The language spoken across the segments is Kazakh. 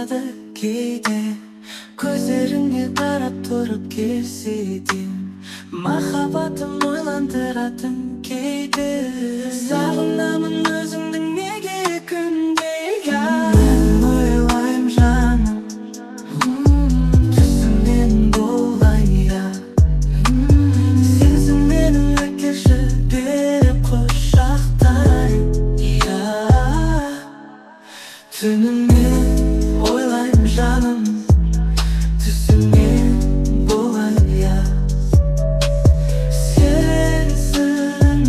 болмады кейде. Көздеріңе қарап тұрып келседен, махаббатым ойландыратын кейде. Сағынамын өзіңдің неге күнде. Мен ойлайым жаным, түсімнен болайын. Сенсің менің өткелші беріп құшақтай. Түнімен ойлайым жаным, түсімнен болайын. Сенсің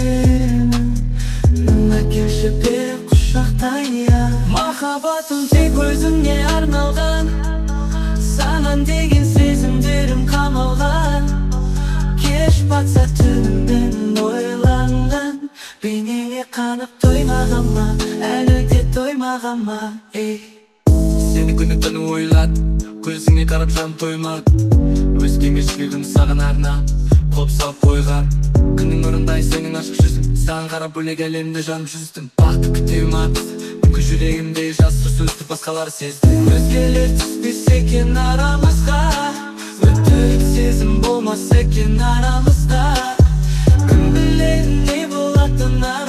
менің өткелші беріп құшақтай. Махаббатым тек өзіңе арналған, саған деген сезімдерім қамалған. Кеш батса түнімен ойланған, бейнеңе қанып тоймаған ма, әлі де тоймаған ма? Сені күні түні ойлады, көзіңе қарап жан тоймады. Өзгеме жүрегім саған арнап, қоп салып қойған. Күннің нұрындай сенің ашық жүзің, саған қарап бөлек әлемді жанып жүздім. Бақытты күтемін атты, мүмкін жүрегімде жасыр сөзді басқалар сезді. Өзгелер түспес екен арамызға, өтірік сезім болмас екен арамызда. Кім біледі не болатынын.